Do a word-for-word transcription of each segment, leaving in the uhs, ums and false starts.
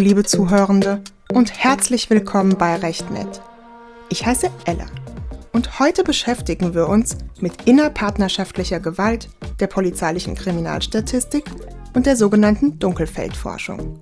liebe Zuhörende, und herzlich willkommen bei Recht Nett. Ich heiße Ella und heute beschäftigen wir uns mit innerpartnerschaftlicher Gewalt, der polizeilichen Kriminalstatistik und der sogenannten Dunkelfeldforschung.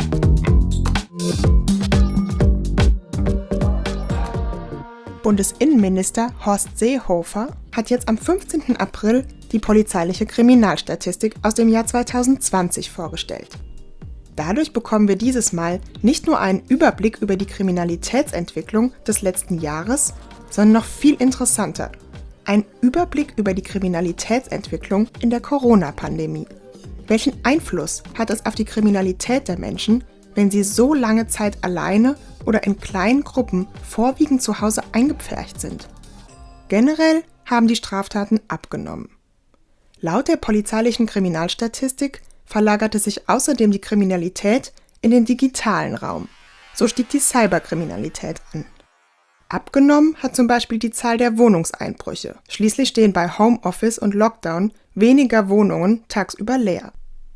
Bundesinnenminister Horst Seehofer hat jetzt am fünfzehnten April die polizeiliche Kriminalstatistik aus dem Jahr zweitausendzwanzig vorgestellt. Dadurch bekommen wir dieses Mal nicht nur einen Überblick über die Kriminalitätsentwicklung des letzten Jahres, sondern noch viel interessanter, einen Überblick über die Kriminalitätsentwicklung in der Corona-Pandemie. Welchen Einfluss hat es auf die Kriminalität der Menschen, wenn sie so lange Zeit alleine oder in kleinen Gruppen vorwiegend zu Hause eingepfercht sind? Generell haben die Straftaten abgenommen. Laut der polizeilichen Kriminalstatistik verlagerte sich außerdem die Kriminalität in den digitalen Raum. So stieg die Cyberkriminalität an. Abgenommen hat zum Beispiel die Zahl der Wohnungseinbrüche. Schließlich stehen bei Homeoffice und Lockdown weniger Wohnungen tagsüber leer.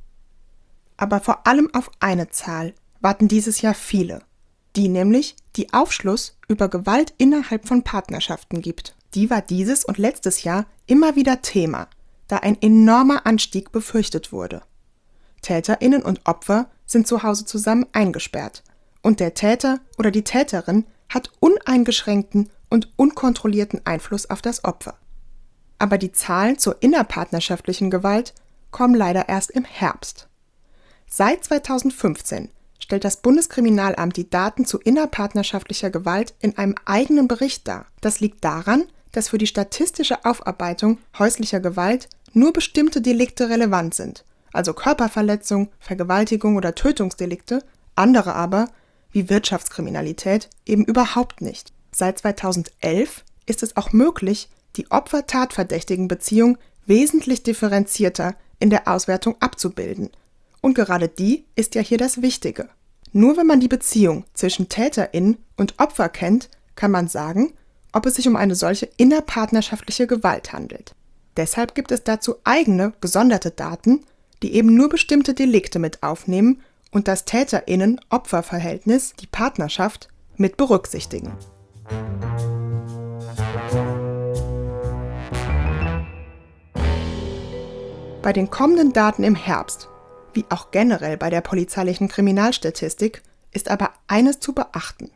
Aber vor allem auf eine Zahl warten dieses Jahr viele. Die nämlich, die Aufschluss über Gewalt innerhalb von Partnerschaften gibt. Die war dieses und letztes Jahr immer wieder Thema, da ein enormer Anstieg befürchtet wurde. TäterInnen und Opfer sind zu Hause zusammen eingesperrt und der Täter oder die Täterin hat uneingeschränkten und unkontrollierten Einfluss auf das Opfer. Aber die Zahlen zur innerpartnerschaftlichen Gewalt kommen leider erst im Herbst. Seit zweitausendfünfzehn stellt das Bundeskriminalamt die Daten zu innerpartnerschaftlicher Gewalt in einem eigenen Bericht dar. Das liegt daran, dass für die statistische Aufarbeitung häuslicher Gewalt nur bestimmte Delikte relevant sind, also Körperverletzung, Vergewaltigung oder Tötungsdelikte, andere aber, wie Wirtschaftskriminalität, eben überhaupt nicht. Seit zweitausendelf ist es auch möglich, die Opfer-Tatverdächtigen-Beziehung wesentlich differenzierter in der Auswertung abzubilden. Und gerade die ist ja hier das Wichtige. Nur wenn man die Beziehung zwischen TäterInnen und Opfer kennt, kann man sagen, ob es sich um eine solche innerpartnerschaftliche Gewalt handelt. Deshalb gibt es dazu eigene, gesonderte Daten, die eben nur bestimmte Delikte mit aufnehmen und das TäterInnen-Opfer-Verhältnis, die Partnerschaft, mit berücksichtigen. Bei den kommenden Daten im Herbst, wie auch generell bei der polizeilichen Kriminalstatistik, ist aber eines zu beachten.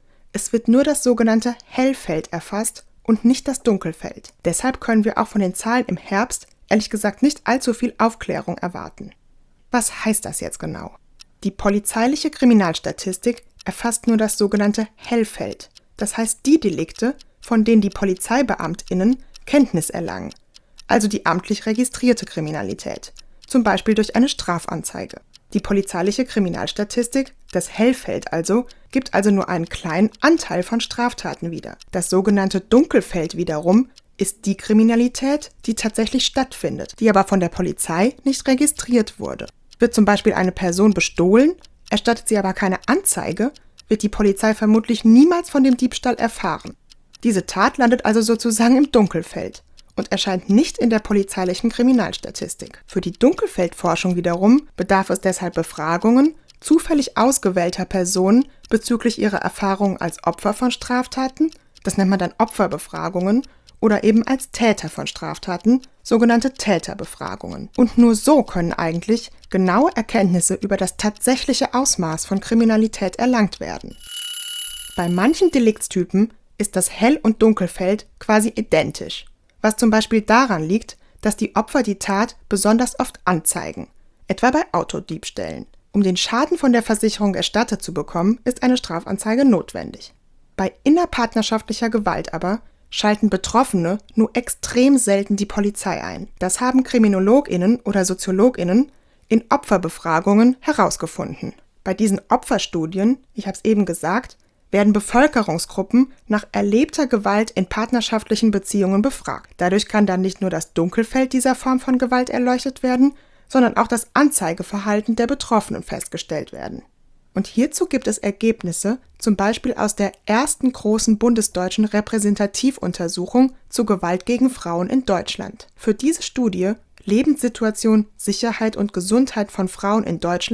Es wird nur das sogenannte Hellfeld erfasst und nicht das Dunkelfeld. Deshalb können wir auch von den Zahlen im Herbst ehrlich gesagt nicht allzu viel Aufklärung erwarten. Was heißt das jetzt genau? Die polizeiliche Kriminalstatistik erfasst nur das sogenannte Hellfeld, das heißt die Delikte, von denen die PolizeibeamtInnen Kenntnis erlangen, also die amtlich registrierte Kriminalität, zum Beispiel durch eine Strafanzeige. Die polizeiliche Kriminalstatistik, das Hellfeld also, gibt also nur einen kleinen Anteil von Straftaten wieder. Das sogenannte Dunkelfeld wiederum ist die Kriminalität, die tatsächlich stattfindet, die aber von der Polizei nicht registriert wurde. Wird zum Beispiel eine Person bestohlen, erstattet sie aber keine Anzeige, wird die Polizei vermutlich niemals von dem Diebstahl erfahren. Diese Tat landet also sozusagen im Dunkelfeld und erscheint nicht in der polizeilichen Kriminalstatistik. Für die Dunkelfeldforschung wiederum bedarf es deshalb Befragungen zufällig ausgewählter Personen bezüglich ihrer Erfahrungen als Opfer von Straftaten, das nennt man dann Opferbefragungen, oder eben als Täter von Straftaten, sogenannte Täterbefragungen. Und nur so können eigentlich genaue Erkenntnisse über das tatsächliche Ausmaß von Kriminalität erlangt werden. Bei manchen Deliktstypen ist das Hell- und Dunkelfeld quasi identisch, was zum Beispiel daran liegt, dass die Opfer die Tat besonders oft anzeigen, etwa bei Autodiebstählen. Um den Schaden von der Versicherung erstattet zu bekommen, ist eine Strafanzeige notwendig. Bei innerpartnerschaftlicher Gewalt aber schalten Betroffene nur extrem selten die Polizei ein. Das haben KriminologInnen oder SoziologInnen in Opferbefragungen herausgefunden. Bei diesen Opferstudien, ich habe es eben gesagt, werden Bevölkerungsgruppen nach erlebter Gewalt in partnerschaftlichen Beziehungen befragt. Dadurch kann dann nicht nur das Dunkelfeld dieser Form von Gewalt erleuchtet werden, sondern auch das Anzeigeverhalten der Betroffenen festgestellt werden. Und hierzu gibt es Ergebnisse, zum Beispiel aus der ersten großen bundesdeutschen Repräsentativuntersuchung zu Gewalt gegen Frauen in Deutschland. Für diese Studie Lebenssituation, Sicherheit und Gesundheit von Frauen in Deutschland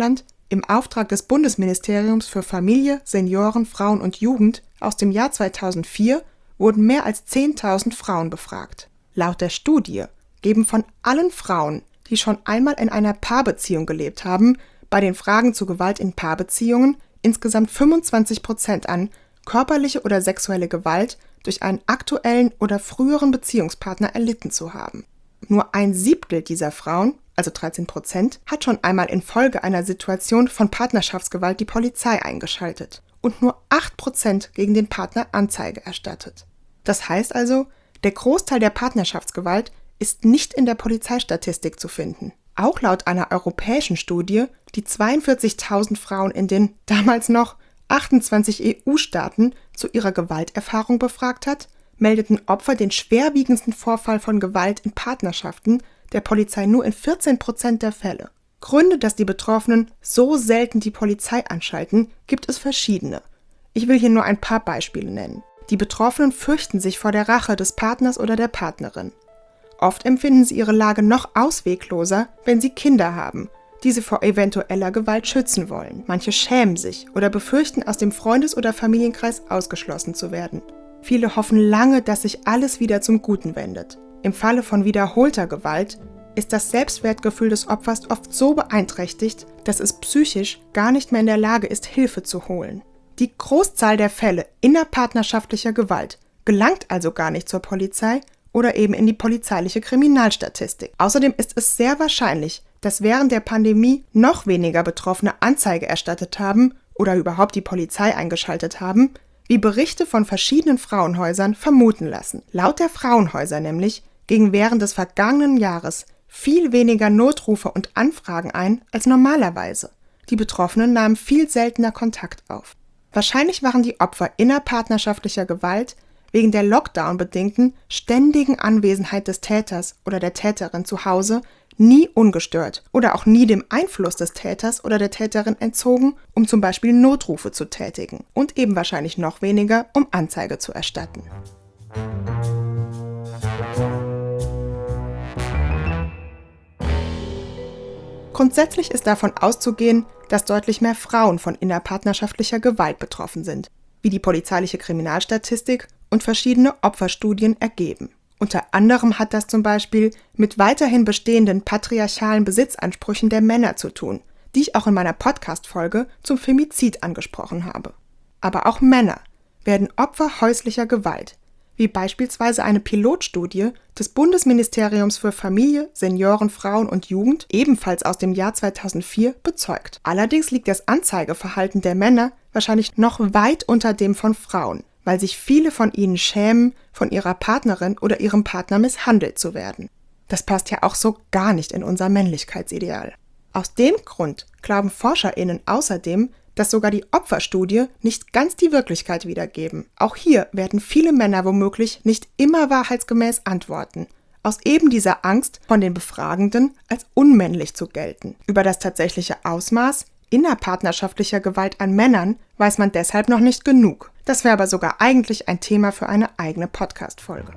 im Auftrag des Bundesministeriums für Familie, Senioren, Frauen und Jugend aus dem Jahr zweitausendvier wurden mehr als zehntausend Frauen befragt. Laut der Studie geben von allen Frauen, die schon einmal in einer Paarbeziehung gelebt haben, bei den Fragen zu Gewalt in Paarbeziehungen insgesamt fünfundzwanzig Prozent an, körperliche oder sexuelle Gewalt durch einen aktuellen oder früheren Beziehungspartner erlitten zu haben. Nur ein Siebtel dieser Frauen, also dreizehn Prozent, hat schon einmal infolge einer Situation von Partnerschaftsgewalt die Polizei eingeschaltet und nur acht Prozent gegen den Partner Anzeige erstattet. Das heißt also, der Großteil der Partnerschaftsgewalt ist nicht in der Polizeistatistik zu finden. Auch laut einer europäischen Studie, die zweiundvierzigtausend Frauen in den damals noch achtundzwanzig E U-Staaten zu ihrer Gewalterfahrung befragt hat, meldeten Opfer den schwerwiegendsten Vorfall von Gewalt in Partnerschaften der Polizei nur in vierzehn Prozent der Fälle. Gründe, dass die Betroffenen so selten die Polizei anschalten, gibt es verschiedene. Ich will hier nur ein paar Beispiele nennen. Die Betroffenen fürchten sich vor der Rache des Partners oder der Partnerin. Oft empfinden sie ihre Lage noch auswegloser, wenn sie Kinder haben, die sie vor eventueller Gewalt schützen wollen. Manche schämen sich oder befürchten, aus dem Freundes- oder Familienkreis ausgeschlossen zu werden. Viele hoffen lange, dass sich alles wieder zum Guten wendet. Im Falle von wiederholter Gewalt ist das Selbstwertgefühl des Opfers oft so beeinträchtigt, dass es psychisch gar nicht mehr in der Lage ist, Hilfe zu holen. Die Großzahl der Fälle innerpartnerschaftlicher Gewalt gelangt also gar nicht zur Polizei oder eben in die polizeiliche Kriminalstatistik. Außerdem ist es sehr wahrscheinlich, dass während der Pandemie noch weniger Betroffene Anzeige erstattet haben oder überhaupt die Polizei eingeschaltet haben, wie Berichte von verschiedenen Frauenhäusern vermuten lassen. Laut der Frauenhäuser nämlich gingen während des vergangenen Jahres viel weniger Notrufe und Anfragen ein als normalerweise. Die Betroffenen nahmen viel seltener Kontakt auf. Wahrscheinlich waren die Opfer innerpartnerschaftlicher Gewalt wegen der Lockdown-bedingten ständigen Anwesenheit des Täters oder der Täterin zu Hause nie ungestört oder auch nie dem Einfluss des Täters oder der Täterin entzogen, um zum Beispiel Notrufe zu tätigen und eben wahrscheinlich noch weniger, um Anzeige zu erstatten. Grundsätzlich ist davon auszugehen, dass deutlich mehr Frauen von innerpartnerschaftlicher Gewalt betroffen sind, wie die polizeiliche Kriminalstatistik und verschiedene Opferstudien ergeben. Unter anderem hat das zum Beispiel mit weiterhin bestehenden patriarchalen Besitzansprüchen der Männer zu tun, die ich auch in meiner Podcast-Folge zum Femizid angesprochen habe. Aber auch Männer werden Opfer häuslicher Gewalt, wie beispielsweise eine Pilotstudie des Bundesministeriums für Familie, Senioren, Frauen und Jugend, ebenfalls aus dem Jahr zweitausendvier, bezeugt. Allerdings liegt das Anzeigeverhalten der Männer wahrscheinlich noch weit unter dem von Frauen, weil sich viele von ihnen schämen, von ihrer Partnerin oder ihrem Partner misshandelt zu werden. Das passt ja auch so gar nicht in unser Männlichkeitsideal. Aus dem Grund glauben ForscherInnen außerdem, dass sogar die Opferstudie nicht ganz die Wirklichkeit wiedergeben. Auch hier werden viele Männer womöglich nicht immer wahrheitsgemäß antworten, aus eben dieser Angst, von den Befragenden als unmännlich zu gelten. Über das tatsächliche Ausmaß innerpartnerschaftlicher Gewalt an Männern weiß man deshalb noch nicht genug. Das wäre aber sogar eigentlich ein Thema für eine eigene Podcast-Folge.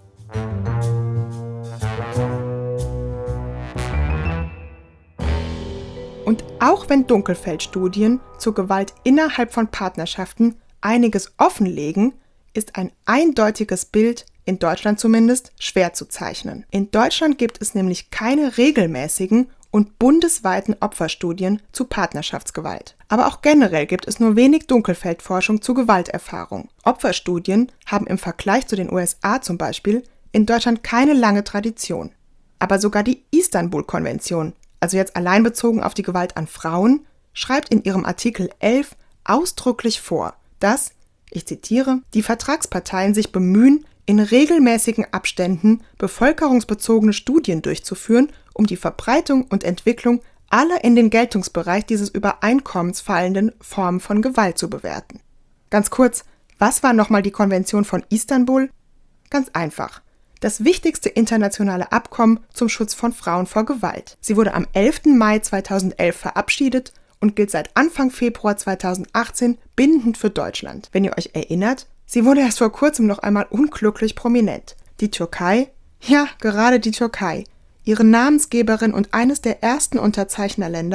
Und auch wenn Dunkelfeld-Studien zur Gewalt innerhalb von Partnerschaften einiges offenlegen, ist ein eindeutiges Bild, in Deutschland zumindest, schwer zu zeichnen. In Deutschland gibt es nämlich keine regelmäßigen und bundesweiten Opferstudien zu Partnerschaftsgewalt. Aber auch generell gibt es nur wenig Dunkelfeldforschung zu Gewalterfahrung. Opferstudien haben im Vergleich zu den U S A zum Beispiel in Deutschland keine lange Tradition. Aber sogar die Istanbul-Konvention, also jetzt allein bezogen auf die Gewalt an Frauen, schreibt in ihrem Artikel elf ausdrücklich vor, dass, ich zitiere, die Vertragsparteien sich bemühen, in regelmäßigen Abständen bevölkerungsbezogene Studien durchzuführen, um die Verbreitung und Entwicklung aller in den Geltungsbereich dieses Übereinkommens fallenden Formen von Gewalt zu bewerten. Ganz kurz, was war nochmal die Konvention von Istanbul? Ganz einfach. Das wichtigste internationale Abkommen zum Schutz von Frauen vor Gewalt. Sie wurde am elften Mai zweitausendelf verabschiedet und gilt seit Anfang Februar zweitausendachtzehn bindend für Deutschland. Wenn ihr euch erinnert, sie wurde erst vor kurzem noch einmal unglücklich prominent. Die Türkei, ja, gerade die Türkei, ihre Namensgeberin und eines der ersten Unterzeichnerländer,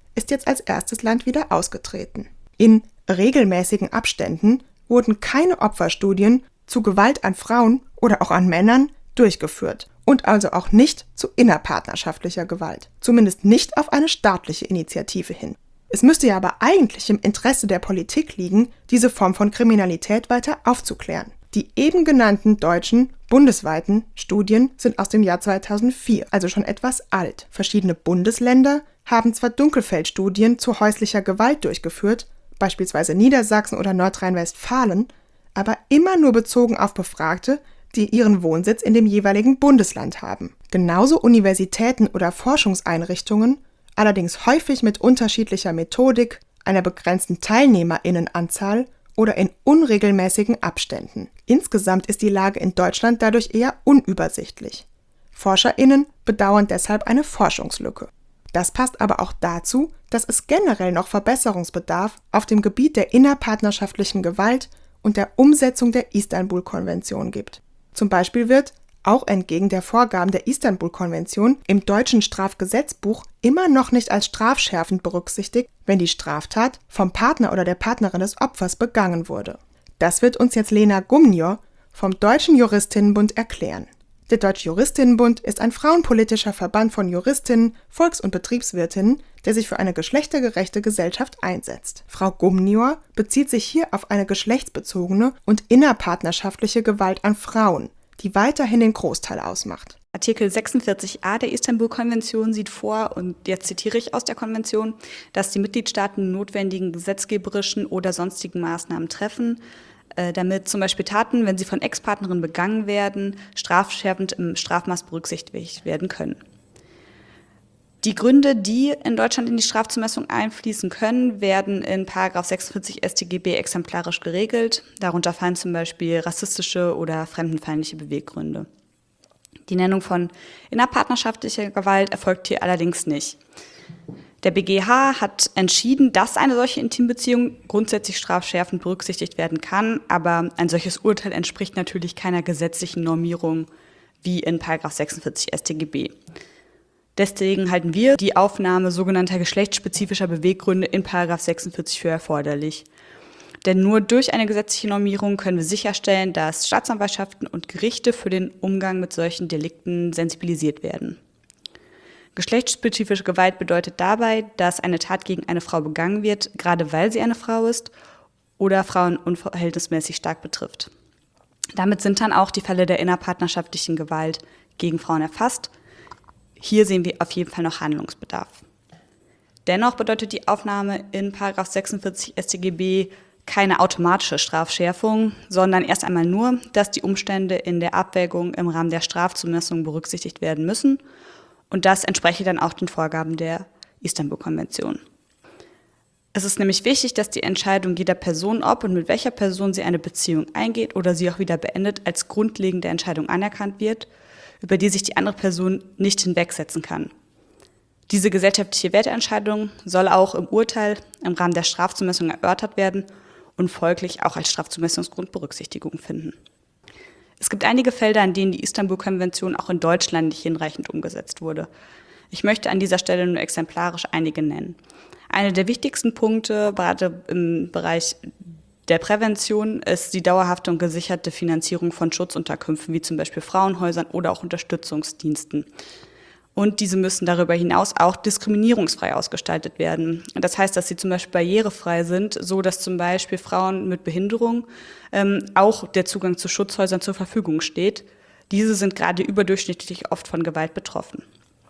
ist jetzt als erstes Land wieder ausgetreten. In regelmäßigen Abständen wurden keine Opferstudien zu Gewalt an Frauen oder auch an Männern durchgeführt und also auch nicht zu innerpartnerschaftlicher Gewalt, zumindest nicht auf eine staatliche Initiative hin. Es müsste ja aber eigentlich im Interesse der Politik liegen, diese Form von Kriminalität weiter aufzuklären. Die eben genannten deutschen bundesweiten Studien sind aus dem Jahr zweitausendvier, also schon etwas alt. Verschiedene Bundesländer haben zwar Dunkelfeldstudien zu häuslicher Gewalt durchgeführt, beispielsweise Niedersachsen oder Nordrhein-Westfalen, aber immer nur bezogen auf Befragte, die ihren Wohnsitz in dem jeweiligen Bundesland haben. Genauso Universitäten oder Forschungseinrichtungen, allerdings häufig mit unterschiedlicher Methodik, einer begrenzten Teilnehmerinnenanzahl oder in unregelmäßigen Abständen. Insgesamt ist die Lage in Deutschland dadurch eher unübersichtlich. ForscherInnen bedauern deshalb eine Forschungslücke. Das passt aber auch dazu, dass es generell noch Verbesserungsbedarf auf dem Gebiet der innerpartnerschaftlichen Gewalt und der Umsetzung der Istanbul-Konvention gibt. Zum Beispiel wird, auch entgegen der Vorgaben der Istanbul-Konvention, im deutschen Strafgesetzbuch immer noch nicht als strafschärfend berücksichtigt, wenn die Straftat vom Partner oder der Partnerin des Opfers begangen wurde. Das wird uns jetzt Lena Gumnior vom Deutschen Juristinnenbund erklären. Der Deutsche Juristinnenbund ist ein frauenpolitischer Verband von Juristinnen, Volks- und Betriebswirtinnen, der sich für eine geschlechtergerechte Gesellschaft einsetzt. Frau Gumnior bezieht sich hier auf eine geschlechtsbezogene und innerpartnerschaftliche Gewalt an Frauen, die weiterhin den Großteil ausmacht. Artikel sechsundvierzig a der Istanbul-Konvention sieht vor, und jetzt zitiere ich aus der Konvention, dass die Mitgliedstaaten notwendigen gesetzgeberischen oder sonstigen Maßnahmen treffen, äh, damit zum Beispiel Taten, wenn sie von Ex-Partnerinnen begangen werden, strafschärfend im Strafmaß berücksichtigt werden können. Die Gründe, die in Deutschland in die Strafzumessung einfließen können, werden in Paragraph sechsundvierzig S t G B exemplarisch geregelt. Darunter fallen zum Beispiel rassistische oder fremdenfeindliche Beweggründe. Die Nennung von innerpartnerschaftlicher Gewalt erfolgt hier allerdings nicht. Der B G H hat entschieden, dass eine solche Intimbeziehung grundsätzlich strafschärfend berücksichtigt werden kann, aber ein solches Urteil entspricht natürlich keiner gesetzlichen Normierung wie in Paragraph sechsundvierzig S t G B. Deswegen halten wir die Aufnahme sogenannter geschlechtsspezifischer Beweggründe in Paragraph sechsundvierzig für erforderlich. Denn nur durch eine gesetzliche Normierung können wir sicherstellen, dass Staatsanwaltschaften und Gerichte für den Umgang mit solchen Delikten sensibilisiert werden. Geschlechtsspezifische Gewalt bedeutet dabei, dass eine Tat gegen eine Frau begangen wird, gerade weil sie eine Frau ist oder Frauen unverhältnismäßig stark betrifft. Damit sind dann auch die Fälle der innerpartnerschaftlichen Gewalt gegen Frauen erfasst. Hier sehen wir auf jeden Fall noch Handlungsbedarf. Dennoch bedeutet die Aufnahme in Paragraph sechsundvierzig S t G B keine automatische Strafschärfung, sondern erst einmal nur, dass die Umstände in der Abwägung im Rahmen der Strafzumessung berücksichtigt werden müssen, und das entspreche dann auch den Vorgaben der Istanbul-Konvention. Es ist nämlich wichtig, dass die Entscheidung jeder Person, ob und mit welcher Person sie eine Beziehung eingeht oder sie auch wieder beendet, als grundlegende Entscheidung anerkannt wird, über die sich die andere Person nicht hinwegsetzen kann. Diese gesellschaftliche Werteentscheidung soll auch im Urteil im Rahmen der Strafzumessung erörtert werden und folglich auch als Strafzumessungsgrund Berücksichtigung finden. Es gibt einige Felder, an denen die Istanbul-Konvention auch in Deutschland nicht hinreichend umgesetzt wurde. Ich möchte an dieser Stelle nur exemplarisch einige nennen. Einer der wichtigsten Punkte, gerade im Bereich der Prävention, ist die dauerhafte und gesicherte Finanzierung von Schutzunterkünften, wie zum Beispiel Frauenhäusern oder auch Unterstützungsdiensten. Und diese müssen darüber hinaus auch diskriminierungsfrei ausgestaltet werden. Das heißt, dass sie zum Beispiel barrierefrei sind, so dass zum Beispiel Frauen mit Behinderung ähm, auch der Zugang zu Schutzhäusern zur Verfügung steht. Diese sind gerade überdurchschnittlich oft von Gewalt betroffen.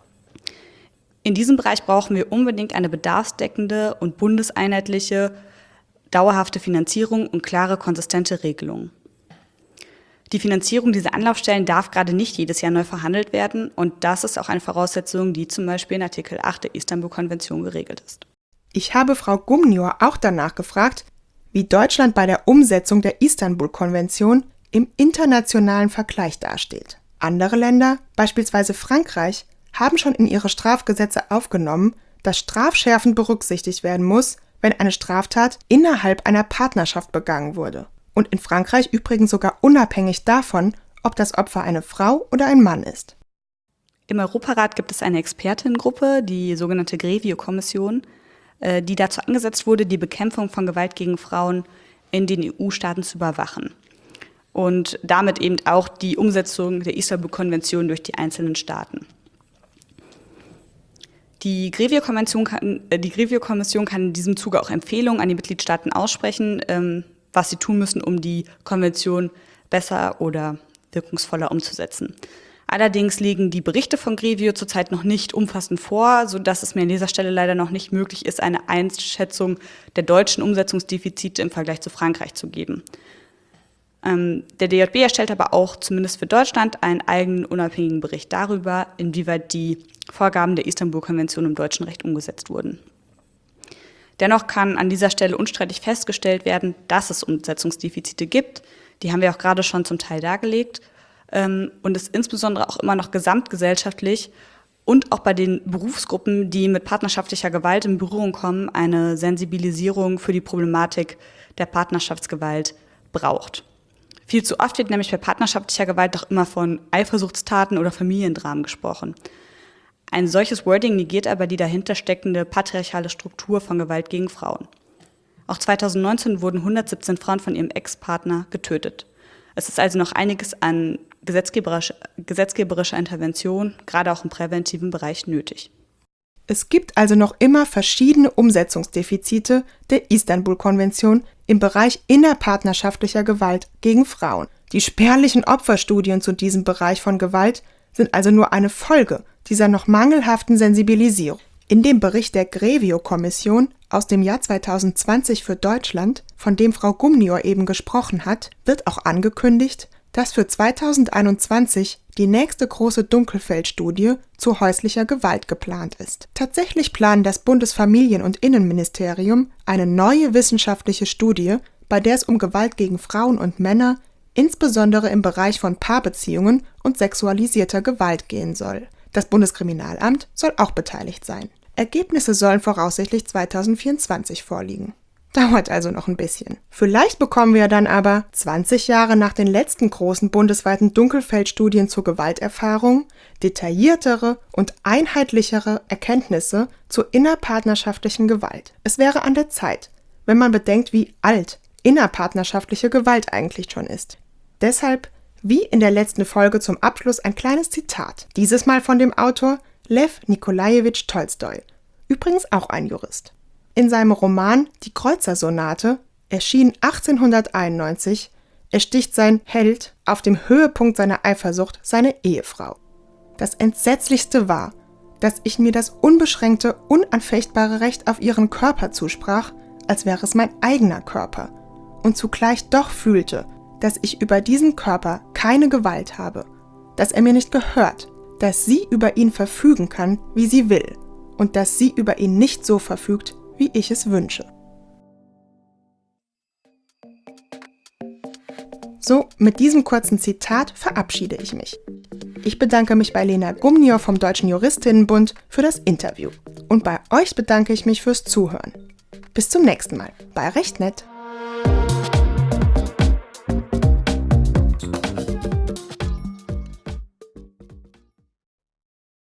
In diesem Bereich brauchen wir unbedingt eine bedarfsdeckende und bundeseinheitliche, dauerhafte Finanzierung und klare, konsistente Regelungen. Die Finanzierung dieser Anlaufstellen darf gerade nicht jedes Jahr neu verhandelt werden, und das ist auch eine Voraussetzung, die zum Beispiel in Artikel acht der Istanbul-Konvention geregelt ist. Ich habe Frau Gumnior auch danach gefragt, wie Deutschland bei der Umsetzung der Istanbul-Konvention im internationalen Vergleich dasteht. Andere Länder, beispielsweise Frankreich, haben schon in ihre Strafgesetze aufgenommen, dass strafschärfend berücksichtigt werden muss, wenn eine Straftat innerhalb einer Partnerschaft begangen wurde. Und in Frankreich übrigens sogar unabhängig davon, ob das Opfer eine Frau oder ein Mann ist. Im Europarat gibt es eine Expertengruppe, die sogenannte Grevio-Kommission. äh, die dazu angesetzt wurde, die Bekämpfung von Gewalt gegen Frauen in den E U-Staaten zu überwachen. Und damit eben auch die Umsetzung der Istanbul-Konvention durch die einzelnen Staaten. Die Grevio-Konvention kann, äh, die Grevio-Kommission kann in diesem Zuge auch Empfehlungen an die Mitgliedstaaten aussprechen, ähm, was sie tun müssen, um die Konvention besser oder wirkungsvoller umzusetzen. Allerdings liegen die Berichte von Grevio zurzeit noch nicht umfassend vor, sodass es mir an dieser Stelle leider noch nicht möglich ist, eine Einschätzung der deutschen Umsetzungsdefizite im Vergleich zu Frankreich zu geben. Ähm, der D J B erstellt aber auch zumindest für Deutschland einen eigenen unabhängigen Bericht darüber, inwieweit die Vorgaben der Istanbul-Konvention im deutschen Recht umgesetzt wurden. Dennoch kann an dieser Stelle unstreitig festgestellt werden, dass es Umsetzungsdefizite gibt. Die haben wir auch gerade schon zum Teil dargelegt. Und es insbesondere auch immer noch gesamtgesellschaftlich und auch bei den Berufsgruppen, die mit partnerschaftlicher Gewalt in Berührung kommen, eine Sensibilisierung für die Problematik der Partnerschaftsgewalt braucht. Viel zu oft wird nämlich bei partnerschaftlicher Gewalt doch immer von Eifersuchtstaten oder Familiendramen gesprochen. Ein solches Wording negiert aber die dahinter steckende patriarchale Struktur von Gewalt gegen Frauen. Auch zweitausendneunzehn wurden hundertsiebzehn Frauen von ihrem Ex-Partner getötet. Es ist also noch einiges an gesetzgeberischer, gesetzgeberischer Intervention, gerade auch im präventiven Bereich, nötig. Es gibt also noch immer verschiedene Umsetzungsdefizite der Istanbul-Konvention im Bereich innerpartnerschaftlicher Gewalt gegen Frauen. Die spärlichen Opferstudien zu diesem Bereich von Gewalt sind also nur eine Folge dieser noch mangelhaften Sensibilisierung. In dem Bericht der Grevio-Kommission aus dem Jahr zweitausendzwanzig für Deutschland, von dem Frau Gumnior eben gesprochen hat, wird auch angekündigt, dass für zweitausendeinundzwanzig die nächste große Dunkelfeld-Studie zu häuslicher Gewalt geplant ist. Tatsächlich planen das Bundesfamilien- und Innenministerium eine neue wissenschaftliche Studie, bei der es um Gewalt gegen Frauen und Männer, insbesondere im Bereich von Paarbeziehungen und sexualisierter Gewalt gehen soll. Das Bundeskriminalamt soll auch beteiligt sein. Ergebnisse sollen voraussichtlich zweitausendvierundzwanzig vorliegen. Dauert also noch ein bisschen. Vielleicht bekommen wir dann aber zwanzig Jahre nach den letzten großen bundesweiten Dunkelfeldstudien zur Gewalterfahrung detailliertere und einheitlichere Erkenntnisse zur innerpartnerschaftlichen Gewalt. Es wäre an der Zeit, wenn man bedenkt, wie alt innerpartnerschaftliche Gewalt eigentlich schon ist. Deshalb, wie in der letzten Folge zum Abschluss, ein kleines Zitat. Dieses Mal von dem Autor Lew Nikolajewitsch Tolstoi, übrigens auch ein Jurist. In seinem Roman Die Kreutzer-Sonate, erschienen achtzehnhunderteinundneunzig, ersticht sein Held auf dem Höhepunkt seiner Eifersucht seine Ehefrau. Das Entsetzlichste war, dass ich mir das unbeschränkte, unanfechtbare Recht auf ihren Körper zusprach, als wäre es mein eigener Körper, und zugleich doch fühlte, dass ich über diesen Körper keine Gewalt habe, dass er mir nicht gehört, dass sie über ihn verfügen kann, wie sie will, und dass sie über ihn nicht so verfügt, wie ich es wünsche. So, mit diesem kurzen Zitat verabschiede ich mich. Ich bedanke mich bei Lena Gumnior vom Deutschen Juristinnenbund für das Interview. Und bei euch bedanke ich mich fürs Zuhören. Bis zum nächsten Mal bei Recht nett.